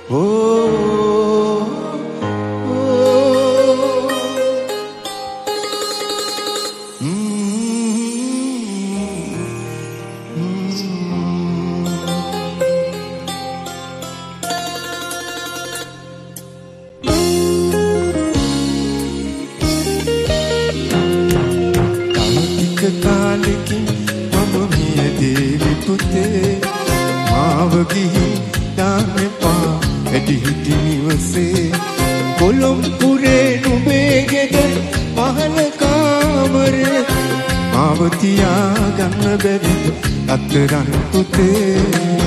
කාලෙකින් මම මියදී පුතේ මාව ගිහින් දාන්න එපා වැඩි හිටි නිවසේ කොළඹුරේ නුඹේ ගෙදර පහළ කාමරේ මාව තියාගන්න බැරිද අතරන් පුතේ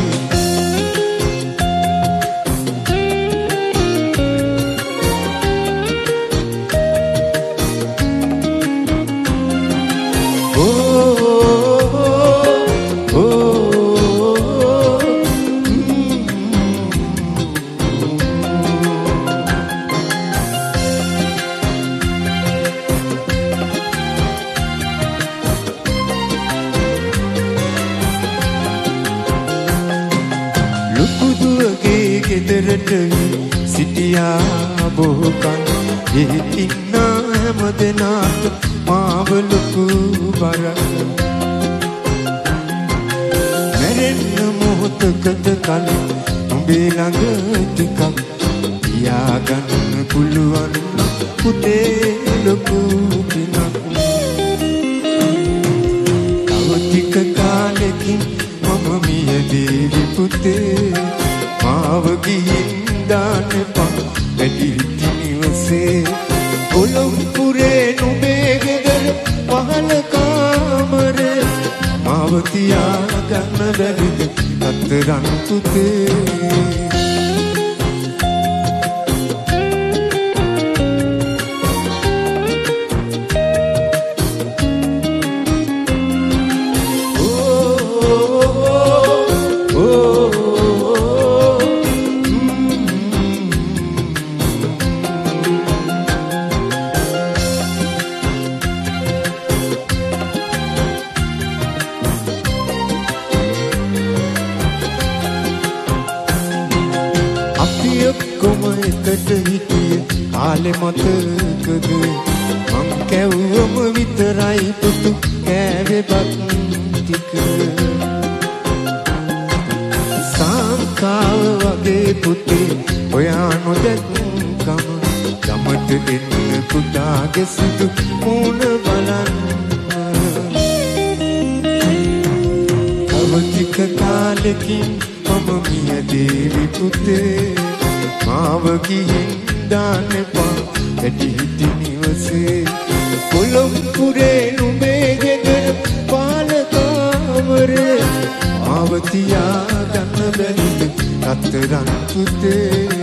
ගෙදරට සිටියා බොහෝකන් එහි ඉන්න හැම දෙනාට මාව ලොකු බරක් මැරෙන්න මොහොතකට කලින් උඹේ ළඟ ටිකක් තියාගන්න පුළුවන් පුතේ ලොකු පිනක් තව ටික කාලෙකින් මම මියදී පුතේ මාව ගිහින් දාන්න එපා වැඩි හිටි නිවසේ කොළඹුරේ නුඹේ ගෙදර පහළ කාමරේ මාව තියාගන්න බැරිද අතරන් පුතේ ඔක්කොම එකට හිටිය කාලෙ මතකද මං කැව්වම විතරයි පුතු කෑවේ බත් ටික සංකාව වගේ පුතේ ඔයා නොදැක්කම ගමට එන්න පුතාගේ සුදු මූණ බලන්න තව ටික කාලෙකින් මම මියදී පුතේ මාව ගිහින් දාන්න එපා වැඩි හිටි නිවසේ කොළඹුරේ නුඹේ ගෙදර පහළ කාමරේ මාව තියාගන්න බැරිද අතරන් පුතේ